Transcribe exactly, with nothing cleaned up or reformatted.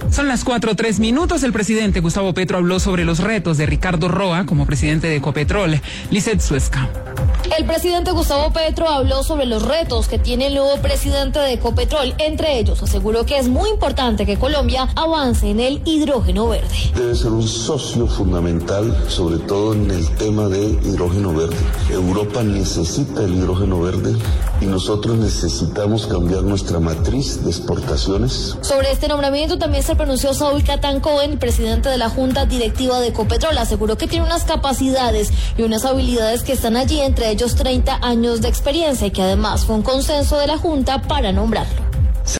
Son las cuatro, tres minutos. El presidente Gustavo Petro habló sobre los retos de Ricardo Roa como presidente de Ecopetrol. Lizeth Suezca. El presidente Gustavo Petro habló sobre los retos que tiene el nuevo presidente de Ecopetrol. Entre ellos, aseguró que es muy importante que Colombia avance en el hidrógeno verde. Debe ser un socio fundamental, sobre todo en el tema de hidrógeno verde. Europa necesita el hidrógeno verde y nosotros necesitamos cambiar nuestra matriz de exportaciones. Sobre este nombramiento también se pronunció Saúl Catán Cohen, presidente de la Junta Directiva de Ecopetrol. Aseguró que tiene unas capacidades y unas habilidades que están allí, entre ellos treinta años de experiencia, y que además fue un consenso de la Junta para nombrarlo.